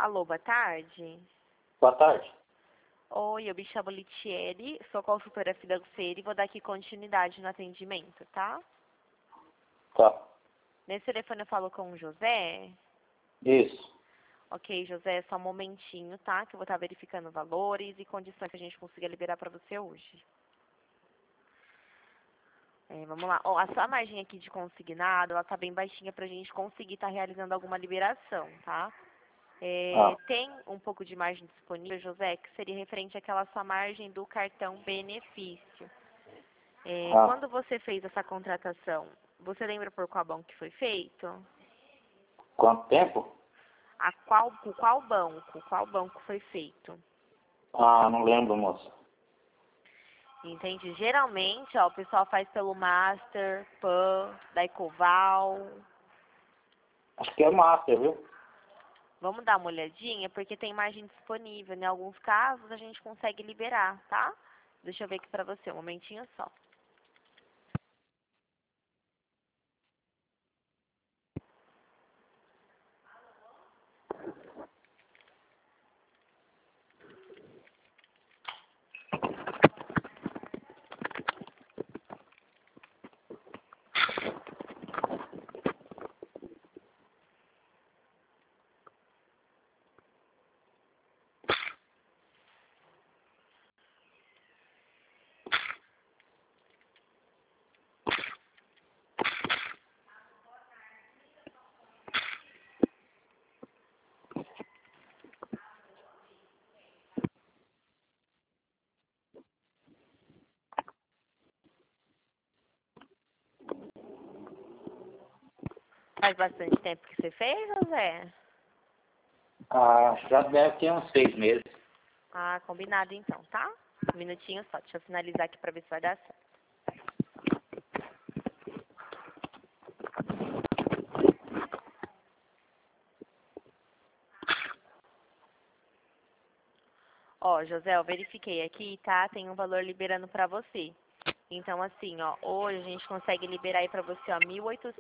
Alô, boa tarde. Boa tarde. Oi, eu me chamo Litiele, sou consultora financeira e vou dar aqui continuidade no atendimento, tá? Tá. Nesse telefone eu falo com o José. Isso. Ok, José, só um momentinho, tá? Que eu vou estar verificando valores e condições que a gente consiga liberar para você hoje. Vamos lá. Ó, a sua margem aqui de consignado, ela tá bem baixinha pra gente conseguir estar realizando alguma liberação, tá? Tem um pouco de margem disponível, José, que seria referente àquela sua margem do cartão benefício. Quando você fez essa contratação, você lembra por qual banco que foi feito? Quanto tempo? Por qual banco? Qual banco foi feito? Não lembro, moça. Entende? Geralmente, ó, o pessoal faz pelo Master, Pan, da Ecoval. Acho que é Master, viu? Vamos dar uma olhadinha, porque tem margem disponível. Em alguns casos, a gente consegue liberar, tá? Deixa eu ver aqui pra você, um momentinho só. Faz bastante tempo que você fez, José? Já deve ter uns 6 meses. Combinado então, tá? Um minutinho só, deixa eu finalizar aqui pra ver se vai dar certo. Ó, José, eu verifiquei aqui, tá? Tem um valor liberando pra você. Então, assim, ó, hoje a gente consegue liberar aí pra você, ó,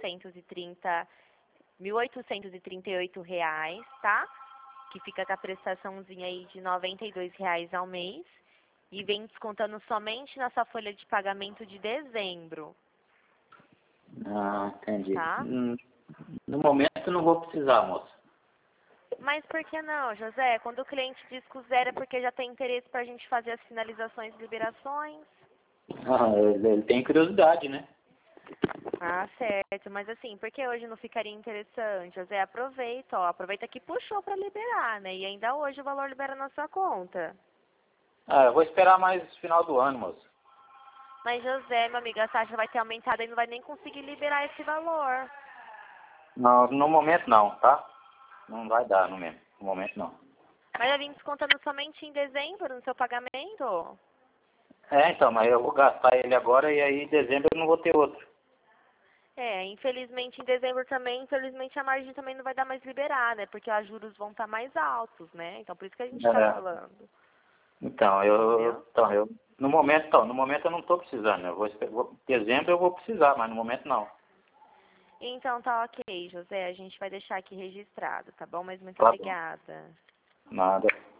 1.838 reais, tá? Que fica com a prestaçãozinha aí de R$ 92 ao mês. E vem descontando somente na sua folha de pagamento de dezembro, Entendi. tá? No momento eu não vou precisar, moça. Mas por que não, José? Quando o cliente diz que o zero é porque já tem interesse pra gente fazer as finalizações e liberações. Ele tem curiosidade, né? Certo. Mas assim, por que hoje não ficaria interessante, José? Aproveita, ó. Aproveita que puxou pra liberar, né? E ainda hoje o valor libera na sua conta. Eu vou esperar mais no final do ano, moça. Mas, José, meu amigo, a taxa vai ter aumentado e não vai nem conseguir liberar esse valor. Não, no momento não, tá? Não vai dar no momento não. Mas vai vir descontando somente em dezembro no seu pagamento? Então, mas eu vou gastar ele agora e aí em dezembro eu não vou ter outro. Infelizmente em dezembro também, infelizmente a margem também não vai dar mais liberar, né? Porque os juros vão estar mais altos, né? Então por isso que a gente está falando. Então, Entendeu? no momento eu não estou precisando. Dezembro eu vou precisar, mas no momento não. Então tá ok, José. A gente vai deixar aqui registrado, tá bom? Mas muito Tá bom. obrigada. Nada.